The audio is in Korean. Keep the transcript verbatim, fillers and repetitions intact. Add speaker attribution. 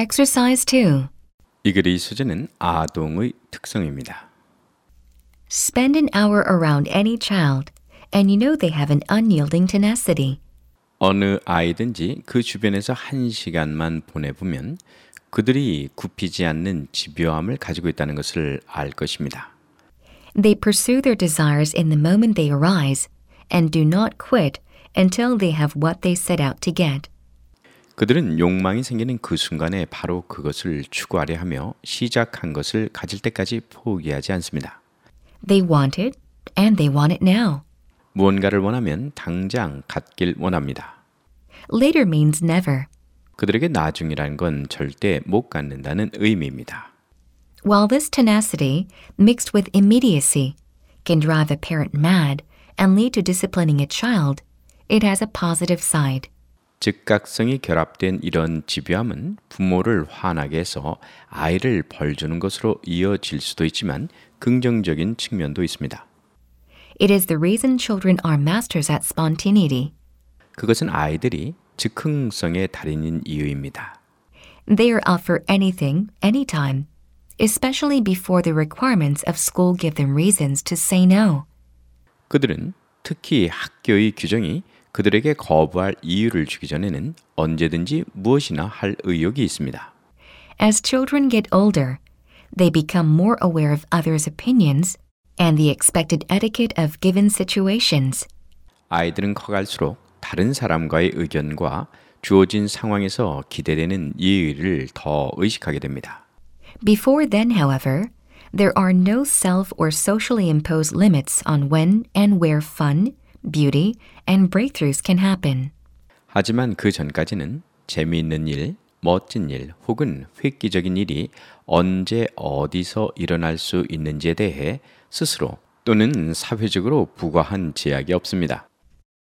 Speaker 1: Exercise two.
Speaker 2: 이 글의 소재는 아동의 특성입니다.
Speaker 1: Spend an hour around any child, and you know they have an unyielding tenacity.
Speaker 2: 어느 아이든지 그 주변에서 한 시간만 보내보면 그들이 굽히지 않는 집요함을 가지고 있다는 것을 알 것입니다.
Speaker 1: They pursue their desires in the moment they arise, and do not quit until they have what they set out to get.
Speaker 2: 그들은 욕망이 생기는 그 순간에 바로 그것을 추구하려 하며 시작한 것을 가질 때까지 포기하지 않습니다.
Speaker 1: They want it, and they want it now.
Speaker 2: 무언가를 원하면 당장 갖길 원합니다.
Speaker 1: Later means never.
Speaker 2: 그들에게 나중이라는 건 절대 못 갖는다는 의미입니다.
Speaker 1: While this tenacity, mixed with immediacy, can drive a parent mad and lead to disciplining a child, it has a positive side.
Speaker 2: 즉각성이 결합된 이런 집요함은 부모를 화나게 해서 아이를 벌주는 것으로 이어질 수도 있지만 긍정적인 측면도 있습니다.
Speaker 1: It is the reason children are masters at spontaneity.
Speaker 2: 그것은 아이들이 즉흥성의 달인인 이유입니다.
Speaker 1: They are up for anything, anytime, especially before the requirements of school give them reasons to say no.
Speaker 2: 그들은 특히 학교의 규정이 그들에게 거부할 이유를 주기 전에는 언제든지 무엇이나 할 의욕이 있습니다.
Speaker 1: As children get older, they become more aware of others' opinions and the expected etiquette of given situations.
Speaker 2: 아이들은 커갈수록 다른 사람과의 의견과 주어진 상황에서 기대되는 예의를 더 의식하게 됩니다.
Speaker 1: Before then, however, there are no self or socially imposed limits on when and where fun, beauty, and breakthroughs can happen.
Speaker 2: 하지만 그 전까지는 재미있는 일, 멋진 일 혹은 획기적인 일이 언제 어디서 일어날 수 있는지에 대해 스스로 또는 사회적으로 부과한 제약이 없습니다.